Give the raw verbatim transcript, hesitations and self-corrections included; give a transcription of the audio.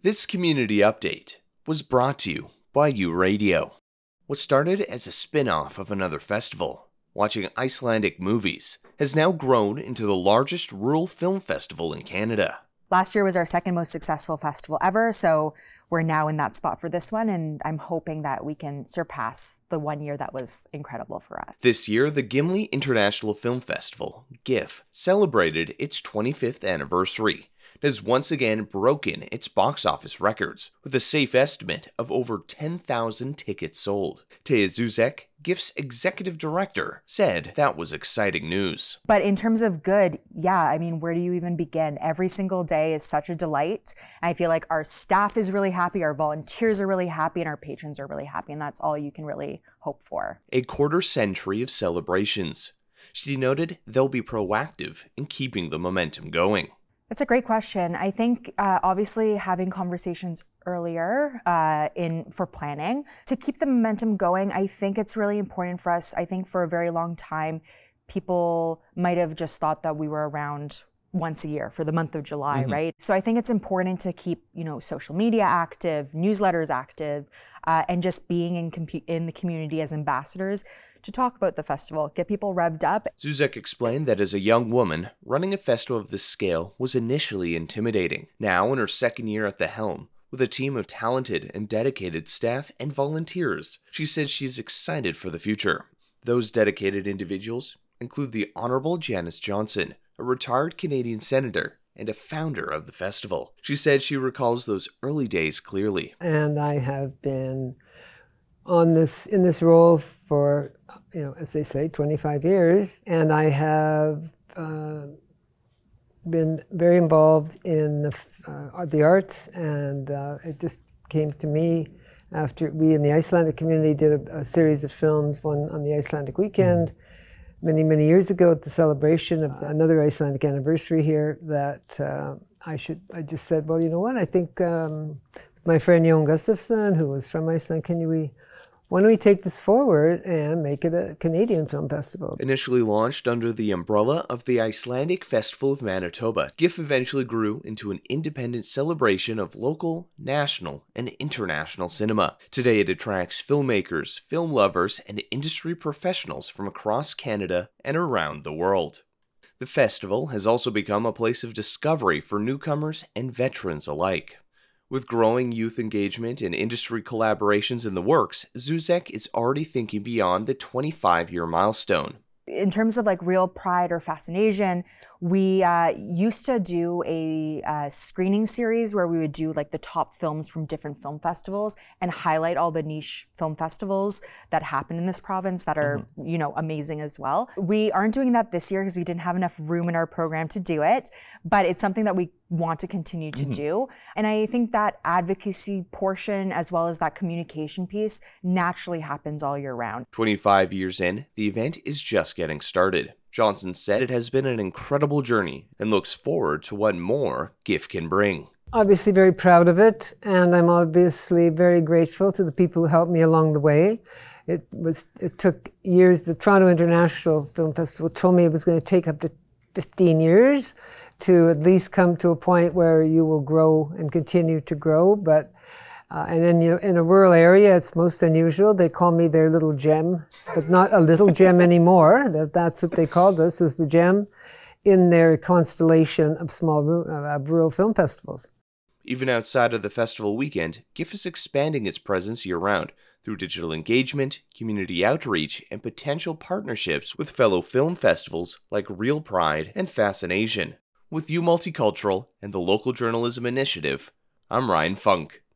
This community update was brought to you by U Radio. What started as a spin-off of another festival, watching Icelandic movies, has now grown into the largest rural film festival in Canada. Last year was our second most successful festival ever, so we're now in that spot for this one, and I'm hoping that we can surpass the one year that was incredible for us. This year, the Gimli International Film Festival, GIFF, celebrated its twenty-fifth anniversary. It has once again broken its box office records, with a safe estimate of over ten thousand tickets sold. Teja Zuzek, GIFF's executive director, said that was exciting news. But in terms of good, yeah, I mean, where do you even begin? Every single day is such a delight. I feel like our staff is really happy, our volunteers are really happy, and our patrons are really happy, and that's all you can really hope for. A quarter century of celebrations. She noted they'll be proactive in keeping the momentum going. That's a great question. I think uh, obviously having conversations earlier uh, in for planning to keep the momentum going, I think it's really important for us. I think for a very long time, people might have just thought that we were around once a year for the month of July, mm-hmm. right? So I think it's important to keep, you know, social media active, newsletters active, uh, and just being in compu- in the community as ambassadors to talk about the festival, get people revved up. Zuzek explained that as a young woman, running a festival of this scale was initially intimidating. Now, in her second year at the helm, with a team of talented and dedicated staff and volunteers, she said she's excited for the future. Those dedicated individuals include the Honorable Janice Johnson, a retired Canadian senator and a founder of the festival. She said she recalls those early days clearly. And I have been on this in this role for, you know, as they say, twenty-five years, and I have uh, been very involved in the, uh, the arts, and uh, it just came to me after we in the Icelandic community did a, a series of films, one on the Icelandic weekend, mm-hmm. many, many years ago at the celebration of another Icelandic anniversary here, that uh, I should, I just said, well, you know what, I think um, my friend Jón Gustafsson, who was from Iceland, can you, we, why don't we take this forward and make it a Canadian film festival? Initially launched under the umbrella of the Icelandic Festival of Manitoba, GIFF eventually grew into an independent celebration of local, national, and international cinema. Today it attracts filmmakers, film lovers, and industry professionals from across Canada and around the world. The festival has also become a place of discovery for newcomers and veterans alike. With growing youth engagement and industry collaborations in the works, Zuzek is already thinking beyond the twenty-five-year milestone. In terms of like Real Pride or Fascination, we uh, used to do a uh, screening series where we would do like the top films from different film festivals and highlight all the niche film festivals that happen in this province that are, mm-hmm. you know, amazing as well. We aren't doing that this year because we didn't have enough room in our program to do it, but it's something that we want to continue to mm-hmm. do. And I think that advocacy portion as well as that communication piece naturally happens all year round. twenty-five years in, the event is just getting started. Johnson said it has been an incredible journey and looks forward to what more GIFF can bring. Obviously very proud of it, and I'm obviously very grateful to the people who helped me along the way. It was it took years. The Toronto International Film Festival told me it was going to take up to fifteen years to at least come to a point where you will grow and continue to grow. But uh, and then, you know, in a rural area, it's most unusual. They call me their little gem, but not a little gem anymore. That that's what they called us, as the gem in their constellation of small uh, rural film festivals. Even outside of the festival weekend, GIFF is expanding its presence year-round through digital engagement, community outreach, and potential partnerships with fellow film festivals like Real Pride and Fascination. With U Multicultural and the Local Journalism Initiative, I'm Ryan Funk.